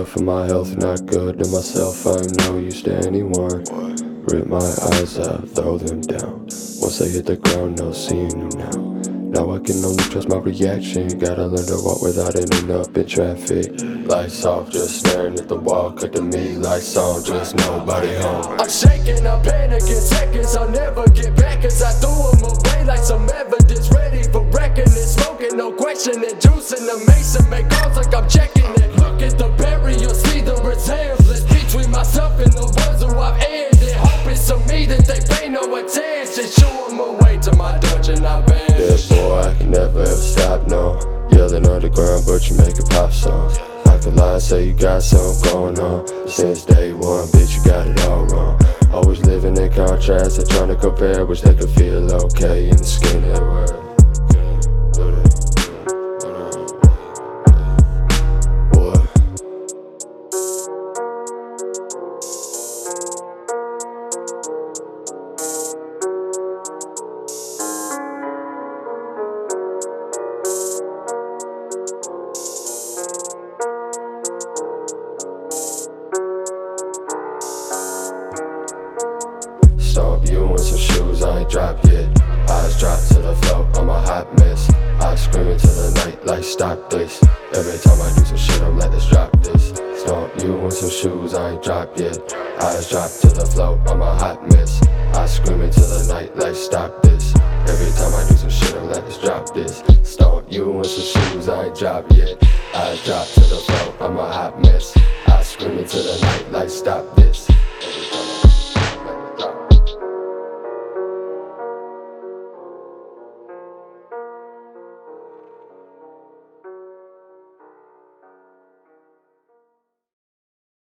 for my health, not good to myself. I'm no use to anyone. Rip my eyes out, throw them down. Once I hit the ground, no seeing you now. Now I can only trust my reaction. Gotta learn to walk without ending up in traffic. Lights off, just staring at the wall. Cut to me, lights on, just nobody home. I'm shaking, I'm panicking seconds. I'll never get back as I threw them away like some evidence. Ready for reckoning, smoking, no questioning. Juice in the mason, make calls like I'm checking it. Look at the burial, see the resemblance between myself and the ones who I've ended. Hope it's to me that they pay no attention. Shoo them away to my dungeon, I vanish. Yeah, boy, I can never ever stop, no. Yelling underground, but you make a pop songs. I could lie and say you got something going on. Since day one, bitch, you got it all wrong. Always living in contrast and trying to compare, which they could feel okay in the skinhead world. Stomp you in some shoes I ain't dropped yet. Eyes drop to the floor, I'm a hot mess. I scream into the night like stop this. Every time I do some shit, I'm like, let's drop this. Stomp you in some shoes I ain't dropped yet. Eyes drop to the floor, I'm a hot mess. I scream into the night like stop this. Every time I do some shit, I'm like, let's drop this. Stomp you in some shoes I ain't dropped yet. Eyes drop to the floor, I'm a hot mess. I scream into the night like stop this.